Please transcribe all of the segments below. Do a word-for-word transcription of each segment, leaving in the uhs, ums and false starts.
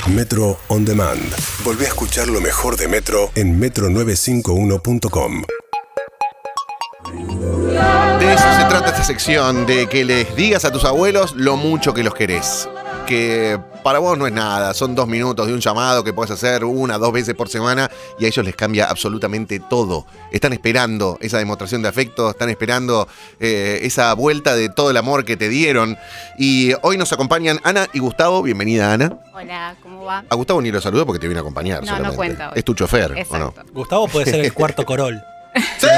Metro On Demand. Volvé a escuchar lo mejor de Metro en metro novecientos cincuenta y uno punto com. De eso se trata esta sección, de que les digas a tus abuelos lo mucho que los querés. Que para vos no es nada, son dos minutos de un llamado que puedes hacer una, dos veces por semana y a ellos les cambia absolutamente todo. Están esperando esa demostración de afecto, están esperando eh, esa vuelta de todo el amor que te dieron. Y hoy nos acompañan Ana y Gustavo. Bienvenida, Ana. Hola, ¿cómo va? A Gustavo ni lo saludo porque te viene a acompañar. No, solamente. no cuenta hoy. Es tu chofer, Exacto. ¿o no? Gustavo puede ser el cuarto Corol. ¡Sí!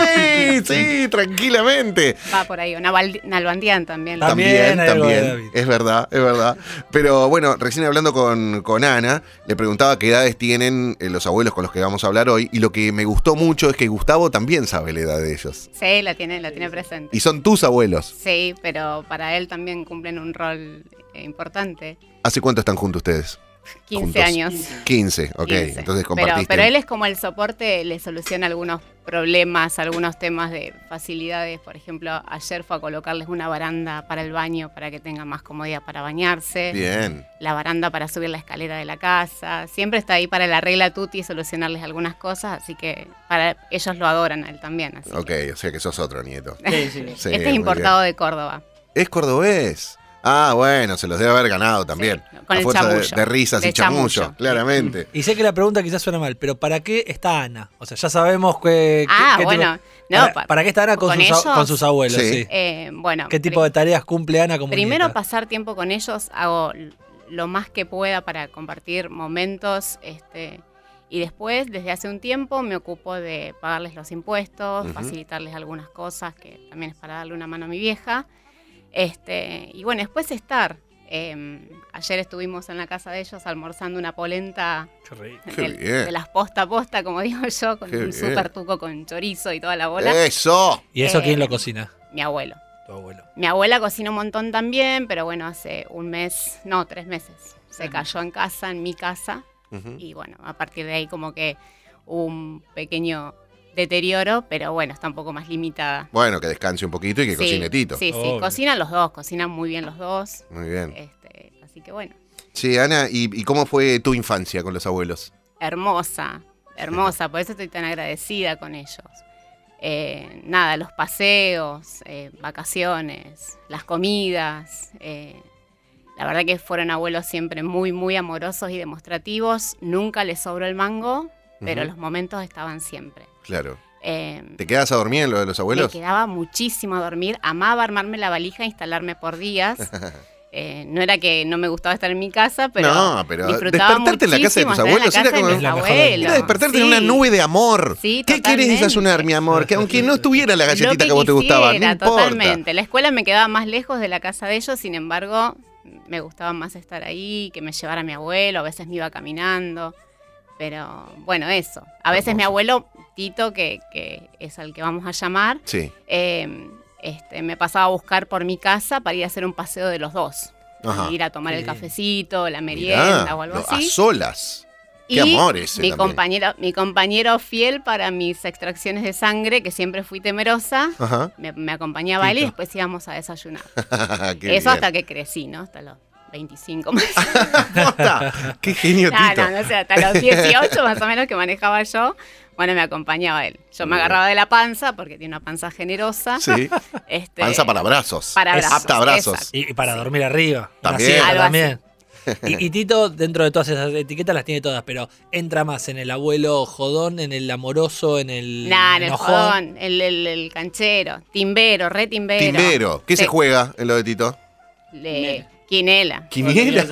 ¡Sí! Tranquilamente. Va por ahí, Naval- Nalbandián también. lo- También, También hay algo de también. David. Es verdad, es verdad. Pero bueno, recién hablando con, con Ana, le preguntaba qué edades tienen eh, los abuelos con los que vamos a hablar hoy. Y lo que me gustó mucho es que Gustavo también sabe la edad de ellos. Sí, la tiene, la tiene presente. Y son tus abuelos. Sí, pero para él también cumplen un rol eh, importante. ¿Hace cuánto están juntos ustedes? quince Juntos. años. quince, ok. quince. Entonces Pero, compartiste. pero él es como el soporte, le soluciona algunos problemas, algunos temas de facilidades. Por ejemplo, ayer fue a colocarles una baranda para el baño para que tengan más comodidad para bañarse. Bien. La baranda para subir la escalera de la casa. Siempre está ahí para la regla tutti y solucionarles algunas cosas, así que para ellos lo adoran a él también. Así Ok, que- o sea que sos otro nieto. Sí, sí. Sí, este es muy importado de Córdoba. bien. ¿Es cordobés? Ah, bueno, se los debe haber ganado también. Sí, con a el fuerza de, chamullo. de risas De y chamullo, chamullo. claramente. Y sé que la pregunta quizás suena mal, pero ¿para qué está Ana? O sea, ya sabemos que... Ah, qué bueno, tipo- no, ¿Para, pa- para qué está Ana con, ¿con sus, a- ellos? con sus abuelos? Sí. Sí. Eh, bueno, ¿Qué tipo pri- de tareas cumple Ana como Primero nieta? pasar tiempo con ellos, hago l- lo más que pueda para compartir momentos, este, y después, desde hace un tiempo, me ocupo de pagarles los impuestos, Ujú. facilitarles algunas cosas, que también es para darle una mano a mi vieja. Este, y bueno, después estar. Eh, ayer estuvimos en la casa de ellos almorzando una polenta Qué rico. Qué de, bien. de las posta a posta, como digo yo, con Qué un bien. super tuco con chorizo y toda la bola. ¡Eso! ¿Y eso Eh, quién lo cocina? Mi abuelo. Tu abuelo. Mi abuela cocina un montón también, pero bueno, hace un mes, no, tres meses, se Ajá. cayó en casa, en mi casa, Ujú. y bueno, a partir de ahí como que hubo un pequeño deterioro, pero bueno, está un poco más limitada. Bueno, que descanse un poquito y que Sí, cocine Tito. Sí, sí, Obvio. cocinan los dos, cocinan muy bien los dos, Muy bien. este, así que bueno, Sí, Ana, ¿y, y cómo fue tu infancia con los abuelos? hermosa, hermosa, por eso estoy tan agradecida con ellos. Eh, nada, los paseos, eh, vacaciones, las comidas. eh, la verdad que fueron abuelos siempre muy, muy amorosos y demostrativos. Nunca les sobró el mango, pero Ujú. los momentos estaban siempre. Claro. Eh, ¿Te quedas a dormir en lo de los me abuelos? quedaba muchísimo a dormir. Amaba armarme la valija e instalarme por días. Eh, no era que no me gustaba estar en mi casa, pero, No, pero disfrutaba despertarte en la casa de muchísimo tus estar en la abuelos era casa de como- mis Es la mejor del abuelos. mundo. Era despertarte en Sí. una nube de amor. Sí, ¿Qué querés totalmente. desayunar, mi amor? Que aunque no estuviera la Lo galletita que, a vos te quisiera, gustaba, no importa. totalmente. La escuela me quedaba más lejos de la casa de ellos, sin embargo, me gustaba más estar ahí, que me llevara mi abuelo, a veces me iba caminando. Pero bueno, eso. A veces Hermoso. mi abuelo, Tito, que, que es al que vamos a llamar, Sí. eh, este, me pasaba a buscar por mi casa para ir a hacer un paseo de los dos. Ajá. Ir a tomar Qué el lindo. cafecito, la merienda Mirá, o algo lo- así. A solas. Qué Y amor ese mi también. compañero, mi compañero fiel para mis extracciones de sangre, que siempre fui temerosa, Ajá. me, me acompañaba él y Tito. después íbamos a desayunar. Qué Eso bien. hasta que crecí, ¿no? Hasta los veinticinco más. Posta. Qué genio, No, Tito. no, no sé, hasta los dieciocho más o menos que manejaba yo, bueno, me acompañaba él. Yo me Muy bien. agarraba de la panza, porque tiene una panza generosa. Sí. Este, Panza para brazos. Para Es brazos. apta a brazos. exacto. Y, y para dormir arriba. Una También. siesta Algo también. Y, y Tito, dentro de todas esas etiquetas, las tiene todas, pero entra más en el abuelo jodón, en el amoroso, en el Nah, en el enojón. jodón, el, el, el canchero, timbero, re timbero. Timbero. ¿Qué Sí. se juega en lo de Tito? Le- Quinela. ¿Quiniela?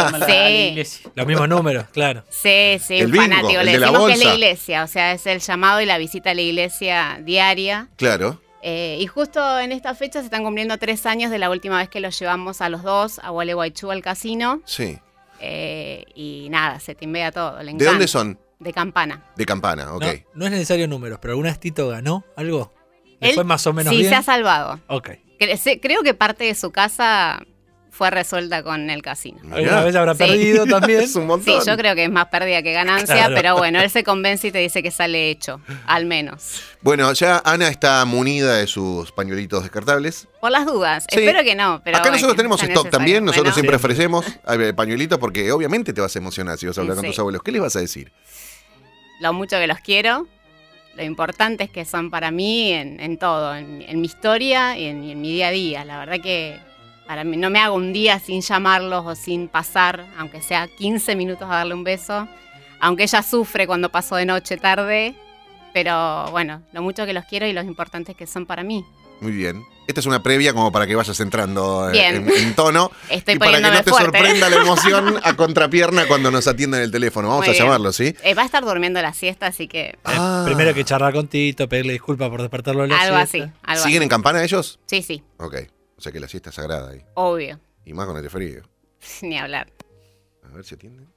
Sí. Los mismos números, claro. Sí, sí, El un bingo, fanático. el Le de la decimos que es la bolsa. iglesia, o sea, es el llamado y la visita a la iglesia diaria. Claro. Eh, y justo en esta fecha se están cumpliendo tres años de la última vez que los llevamos a los dos a Gualeguaychú al casino. Sí. Eh, y nada, se timbea todo. Le ¿De encanta. dónde son? De Campana. De Campana, ok. No, no es necesario números, pero ¿alguna vez Tito ganó algo? ¿Le Él fue más o menos sí, bien? se ha salvado. Ok. Cre- se- Creo que parte de su casa fue resuelta con el casino. Alguna vez habrá Sí. perdido también. Es un montón. Sí, yo creo que es más pérdida que ganancia, Claro. pero bueno, él se convence y te dice que sale hecho, al menos. Bueno, ya Ana está munida de sus pañuelitos descartables. Por las dudas, Sí. espero que no. Pero Acá bueno, nosotros tenemos sea stock necesario. también, nosotros Bueno, siempre Sí. ofrecemos eh, pañuelitos porque obviamente te vas a emocionar si vas a hablar con Sí. tus abuelos. ¿Qué les vas a decir? lo mucho que los quiero, lo importantes que son para mí en, en todo, en, en mi historia y en, y en mi día a día. La verdad que para mí no me hago un día sin llamarlos o sin pasar, aunque sea quince minutos a darle un beso, aunque ella sufre cuando paso de noche tarde, pero bueno, lo mucho que los quiero y los importantes que son para mí. Muy bien. Esta es una previa como para que vayas entrando eh, Bien. en, en tono. Estoy y para que no poniéndome te fuerte. sorprenda la emoción a contrapierna cuando nos atiendan el teléfono. Vamos Muy a bien. llamarlo, ¿sí? Eh, va a estar durmiendo la siesta, así que Ah. Eh, Primero hay que charlar con Tito, pedirle disculpas por despertarlo de la algo siesta. así. Algo ¿Siguen así. en campana ellos? Sí, sí, Ok. O sea que la siesta es sagrada ahí. obvio. Y más con este frío. Ni hablar. A ver si atienden.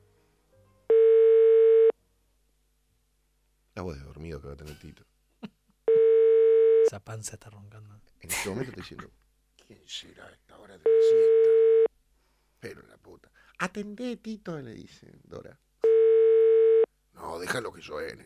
La voz de dormido que va a tener Tito. Esa panza está roncando. En este momento estoy diciendo, ¿quién será a esta hora de la siesta? Pero la puta. Atendé, Tito, le dice Dora. No, déjalo que suene.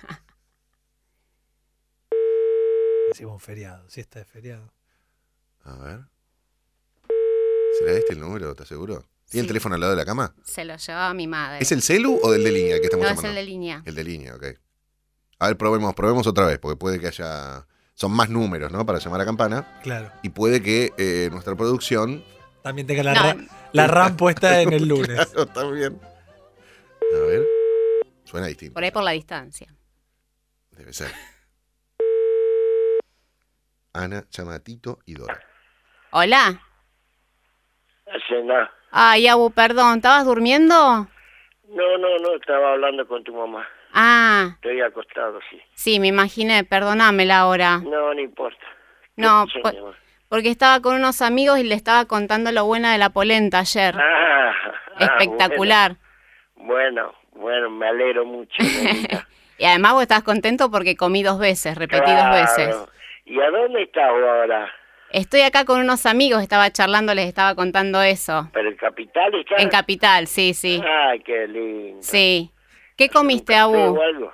Decimos un feriado, siesta de feriado. A ver. ¿Será este el número? ¿Estás seguro? ¿Tiene el Sí. teléfono al lado de la cama? Se lo llevaba mi madre. ¿Es el celu o del de línea que estamos no, es llamando? el de línea. El de línea, ok. A ver, probemos, probemos otra vez, porque puede que haya... Son más números, ¿no? Para llamar a campana. Claro. Y puede que eh, nuestra producción... También tenga la, No. ra- la RAM puesta en el lunes. Claro, también. A ver. Suena distinto. Por ahí por la distancia. Debe ser. Ana, llama a Tito y Dora. Hola. Cena. Ay, Abu, perdón, ¿estabas durmiendo? No, no, no, estaba hablando con tu mamá. Ah, Estoy acostado, sí. sí, me imaginé, perdóname ahora. No, no importa. No, Sí, po- mi amor. porque estaba con unos amigos y le estaba contando lo buena de la polenta ayer. Ah, ah, Espectacular. Bueno, bueno, bueno, me alegro mucho. nenita. Y además vos estás contento porque comí dos veces, repetí dos Claro. veces. ¿Y a dónde estás vos ahora? Estoy acá con unos amigos, estaba charlando, les estaba contando eso. ¿Pero en Capital estás? En Capital, sí, sí. Ay, qué lindo. Sí. ¿Qué comiste, ¿Un café Abu? o algo?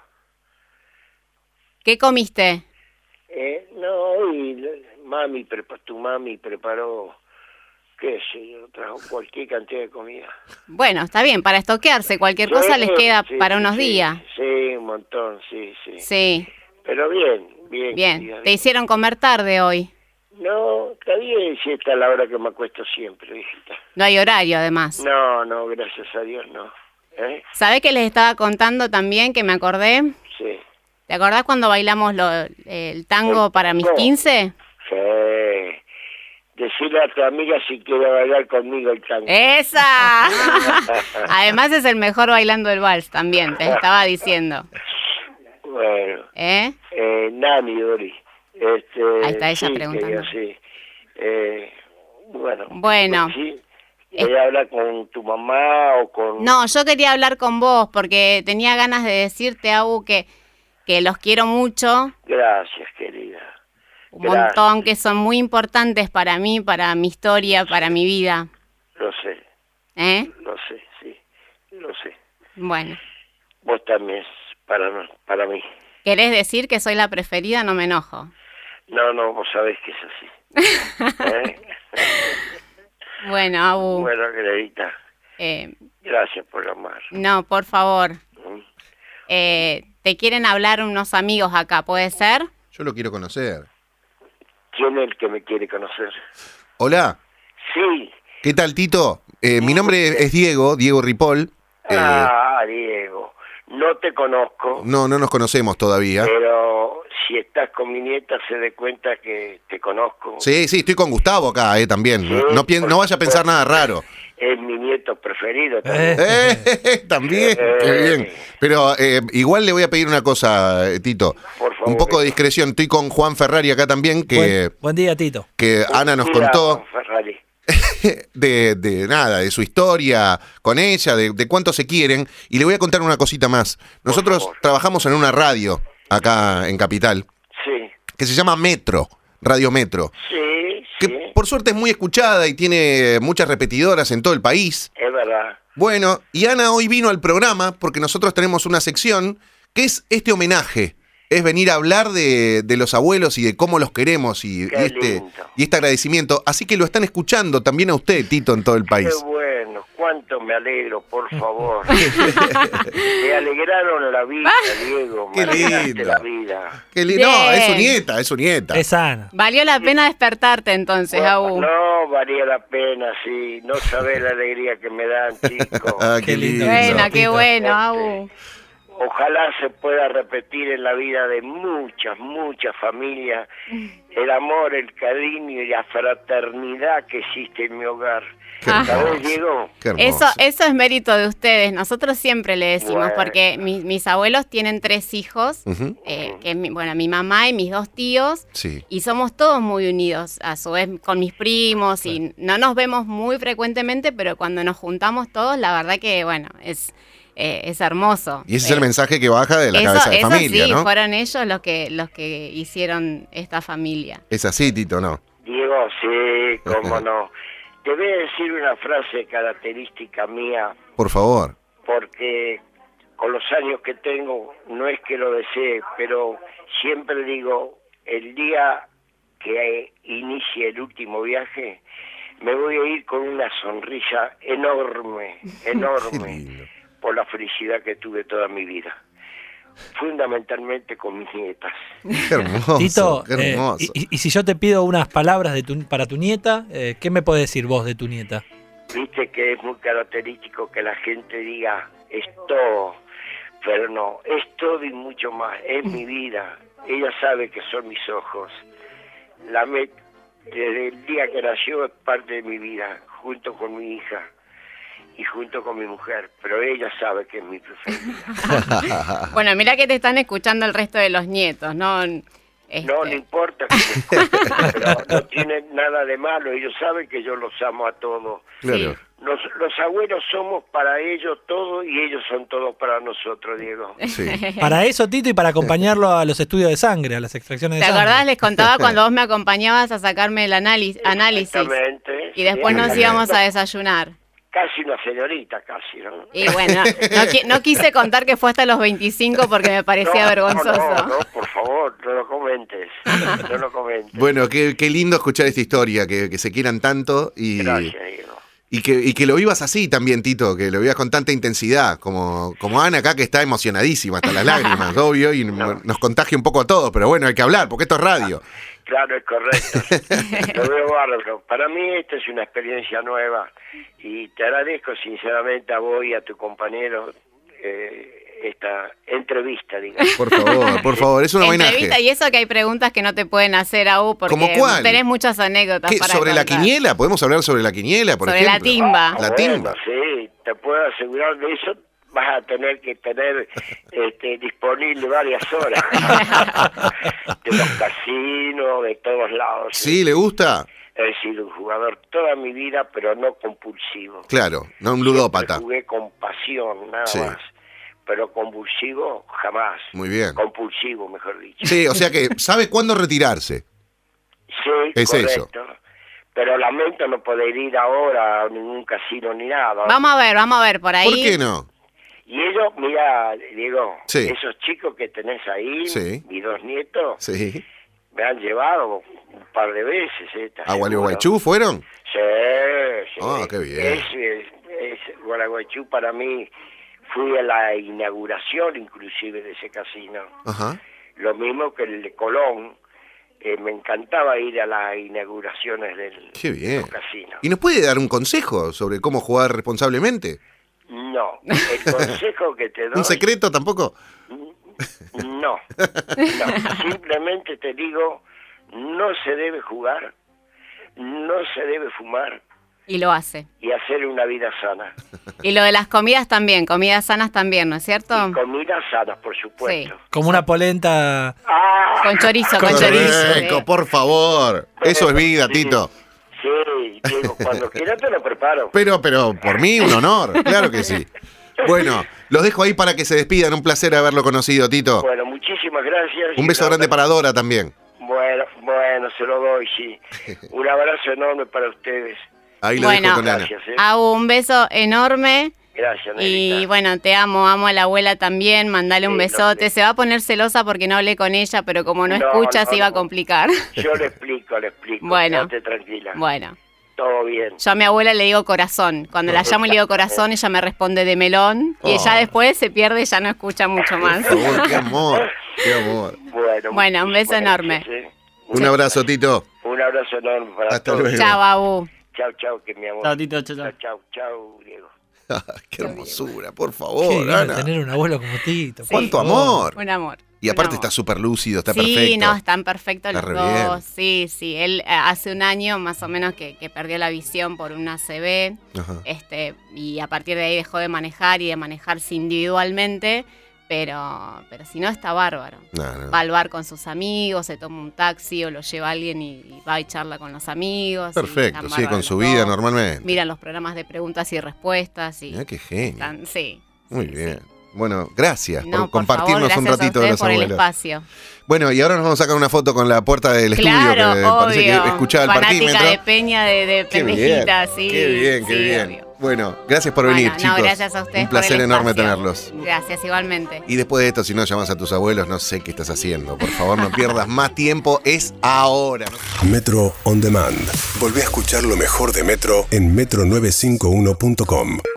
¿Qué comiste? Eh, no, y mami, prepa- tu mami preparó, qué sé yo, trajo cualquier cantidad de comida. Bueno, está bien, para estoquearse, cualquier cosa Sí, les queda sí, para unos sí, días. Sí, un montón, sí, sí. Sí, Pero bien, bien. bien. querida, Te hicieron comer tarde hoy. No, está bien, si esta es la hora que me acuesto siempre, hijita. No hay horario, además. No, no, gracias a Dios, no. ¿Eh? ¿Sabés que les estaba contando también, que me acordé? Sí. ¿Te acordás cuando bailamos lo- el tango para mis quince? Sí. Decirle a tu amiga si quiere bailar conmigo el tango. ¡Esa! Además es el mejor bailando el vals también, te estaba diciendo. Bueno, ¿Eh? eh, Nani, Dori. Este, Ahí está ella sí, preguntando. querida, sí. Eh, bueno. Bueno. pues sí. ¿Ella habla con tu mamá o con...? No, yo quería hablar con vos porque tenía ganas de decirte, Abu, que, que los quiero mucho, Gracias, querida. un Gracias. montón, que son muy importantes para mí, para mi historia, para mi vida. Lo sé, ¿Eh? lo sé, sí. Lo sé. Bueno, Vos también, para, para mí. ¿querés decir que soy la preferida? No me enojo. No, no, vos sabés que es así. ¿Eh? Bueno, Abu, Bueno, queridita, eh, gracias por llamar. no, por favor. ¿Mm? Eh, te quieren hablar unos amigos acá, ¿puede ser? Yo lo quiero conocer. ¿Quién es el que me quiere conocer? Hola, Sí. ¿qué tal, Tito? Eh, mi nombre es Diego, Diego Ripoll. Eh, Ah, Diego. No te conozco, no, no nos conocemos todavía. pero si estás con mi nieta se dé cuenta que te conozco. Sí, sí, estoy con Gustavo acá, eh, también. Sí, No, no, pien- por no vaya a pensar supuesto. nada raro. Es mi nieto preferido también. Eh. Eh, también, Eh. qué bien. Pero eh, igual le voy a pedir una cosa, eh, Tito. Por favor. Un poco de discreción. Estoy con Juan Ferrari acá también, que, Buen, buen día, Tito. que Ana nos Mira, contó Ferrari. de, de nada, de su historia con ella, de, de cuánto se quieren. Y le voy a contar una cosita más. Nosotros favor. trabajamos en una radio acá en Capital, Sí, que se llama Metro, Radio Metro. sí, Que sí. por suerte es muy escuchada y tiene muchas repetidoras en todo el país. Es verdad. Bueno, y Ana hoy vino al programa porque nosotros tenemos una sección que es este homenaje. Es venir a hablar de, de los abuelos y de cómo los queremos y, y, Qué este, lindo. y este agradecimiento. Así que lo están escuchando también a usted, Tito, en todo el país. Qué bueno, cuánto me alegro, por favor. Me alegraron la vida, Diego. Qué Me alegraste lindo. la vida. Qué li- no, es su Bien. nieta, es su nieta. Es Ana. Valió la pena despertarte entonces, Abu. No, valía la pena, sí. No sabés la alegría que me dan, chicos. Ah, Qué lindo. Bueno, qué Tito. bueno, Abu. Ojalá se pueda repetir en la vida de muchas, muchas familias el amor, el cariño y la fraternidad que existe en mi hogar. Qué Ah. ¿Sabés, hermoso. Diego? Qué hermoso. Eso, eso es mérito de ustedes. Nosotros siempre le decimos, Bueno. porque mi- mis abuelos tienen tres hijos, Ujú. eh, que es mi- bueno, mi mamá y mis dos tíos, Sí. y somos todos muy unidos, a su vez con mis primos, y no nos vemos muy frecuentemente, pero cuando nos juntamos todos, la verdad que, bueno, es, eh, es hermoso. Y ese es Eh, el mensaje que baja de la eso, cabeza de eso familia, sí, ¿no? fueron ellos los que, los que hicieron esta familia. Es así, Tito, ¿no? Diego, sí, cómo no. Te voy a decir una frase característica mía, Por favor. porque con los años que tengo, no es que lo desee, pero siempre digo, el día que inicie el último viaje, me voy a ir con una sonrisa enorme, Qué enorme, lindo. por la felicidad que tuve toda mi vida. Fundamentalmente con mis nietas. Qué hermoso. Tito, qué eh, hermoso. y, y- y si yo te pido unas palabras de tu- para tu nieta, eh, ¿qué me podés decir vos de tu nieta? Viste que es muy característico que la gente diga, es todo, pero no, es todo y mucho más, es mi vida. Ella sabe que son mis ojos. La me- desde el día que nació es parte de mi vida, junto con mi hija y junto con mi mujer, pero ella sabe que es mi preferida. Bueno, mira que te están escuchando el resto de los nietos, ¿no? Este, No le importa que me escuchen, pero no tiene nada de malo, ellos saben que yo los amo a todos. Claro. Los, los abuelos somos para ellos todo y ellos son todos para nosotros, Diego. Sí. Para eso, Tito, y para acompañarlo a los estudios de sangre, a las extracciones de ¿Te sangre. acordás? Les contaba cuando vos me acompañabas a sacarme el análisis, análisis Exactamente. y después Sí, nos sí. íbamos a desayunar. Casi una señorita, casi, ¿no? Y bueno, no, qui- no quise contar que fue hasta los veinticinco porque me parecía No, vergonzoso. No, no, no, por favor, no lo comentes. No lo comentes. Bueno, qué, qué lindo escuchar esta historia, que, que se quieran tanto y, Gracias, Diego. y, que, y que lo vivas así también, Tito, que lo vivas con tanta intensidad, como, como Ana acá que está emocionadísima hasta las lágrimas, obvio, y No. nos contagia un poco a todos, pero bueno, hay que hablar, porque esto es radio. Claro, es correcto. Lo veo bárbaro. Para mí esta es una experiencia nueva y te agradezco sinceramente a vos y a tu compañero eh, esta entrevista, digamos. Por favor, por favor, es un Entrevista, homenaje. y eso que hay preguntas que no te pueden hacer aún porque ¿Cómo cuál? tenés muchas anécdotas ¿Qué, para ¿Sobre la contar. quiniela? ¿Podemos hablar sobre la quiniela, por Sobre la ejemplo? timba. La Bueno, timba. sí, te puedo asegurar de eso. Vas a tener que tener este, disponible varias horas de los casinos, de todos lados. ¿Sí? ¿Le gusta? He sido un jugador toda mi vida, pero no compulsivo. Claro, no un Siempre ludópata. Jugué con pasión, nada Sí. más. Pero convulsivo, jamás. Muy bien. Compulsivo, mejor dicho. Sí, o sea que sabe cuándo retirarse. Sí, Es correcto. eso. Pero lamento no poder ir ahora a ningún casino ni nada. Vamos a ver, vamos a ver, por ahí. ¿Por qué no? Y ellos, mira, Diego, Sí. esos chicos que tenés ahí, Sí. mis dos nietos, Sí. me han llevado un par de veces. ¿eh? ¿Estás ¿A seguro? Gualeguaychú fueron? Sí, sí. Ah, qué bien. Es, es, es- Gualeguaychú para mí, fui a la inauguración inclusive de ese casino. Ajá. Lo mismo que el de Colón. Eh, me encantaba ir a las inauguraciones del Qué bien. los casinos. ¿Y nos puede dar un consejo sobre cómo jugar responsablemente? No, el consejo que te doy... ¿Un secreto tampoco? No, no, simplemente te digo, no se debe jugar, no se debe fumar Y lo hace. y hacer una vida sana. Y lo de las comidas también, comidas sanas también, ¿no es cierto? Y comidas sanas, por supuesto. Sí. Como una polenta. Ah, Con chorizo, con Correcto, chorizo. sí. por favor. Eso es vida, sí. Tito. Sí, Diego, cuando quieras te lo preparo. Pero, pero, por mí, un honor. Claro que sí. Bueno, los dejo ahí para que se despidan. Un placer haberlo conocido, Tito. Bueno, muchísimas gracias. Un beso grande para Dora también. Bueno, bueno. Bueno, se lo doy, sí. Un abrazo enorme para ustedes. Ahí lo Bueno. dejo con Ana. Gracias, ¿eh? Hago un beso enorme. Gracias, Y Negrita. bueno, te amo, amo a la abuela también, mandale un Sí, lo besote. sé. Se va a poner celosa porque no hablé con ella, pero como no, No, escucha no, se iba a no. complicar. Yo le explico, le explico. Bueno. Quédate tranquila. Bueno, Todo bien. yo a mi abuela le digo corazón. Cuando la llamo y le digo corazón, ella me responde de melón. Y Oh. ella después se pierde y ya no escucha mucho más. Por favor, qué amor, qué amor. Bueno, Bueno, un beso muchísimas enorme. gracias, ¿eh? Un abrazo, Tito. Un abrazo enorme para Hasta todos. luego. Chao, Abu. Chao, chao, que mi amor. Chao, Tito, chao, chao. Chao, chao, chao, Diego. Qué hermosura, por Qué favor, lindo Ana. tener un abuelo como Tito. Sí. Cuánto por favor. amor. Un amor. Y aparte un amor. está súper lúcido, está sí, perfecto. no, están perfectos Está los re bien. dos. Sí, sí. Él eh, hace un año más o menos que, que perdió la visión por una A C V. Ajá. Este, y a partir de ahí dejó de manejar y de manejarse individualmente, pero, pero si no está bárbaro. No, no. Va al bar con sus amigos, se toma un taxi o lo lleva alguien y, y va y charla con los amigos. y Perfecto, están sigue con bárbaros su los vida dos. normalmente. Miran los programas de preguntas y respuestas y Mirá qué genio. están, sí. Muy sí, bien. sí. Bueno, gracias No, por por compartirnos favor, un gracias a ratito de ustedes los por el abuelos. espacio. Bueno, y ahora nos vamos a sacar una foto con la puerta del estudio Claro, que obvio. parece que escuchaba el Fanática parquímetro. de Peña de, de Qué bien, pendejita, sí. qué bien, qué sí, bien. obvio. Bueno, gracias por Bueno, venir, no, chicos. gracias a ustedes Un placer por el enorme espacio. tenerlos. Gracias, igualmente. Y después de esto, si no llamas a tus abuelos, no sé qué estás haciendo. Por favor, no pierdas más tiempo. Es ahora. Metro On Demand. Volvé a escuchar lo mejor de Metro en metro novecientos cincuenta y uno punto com.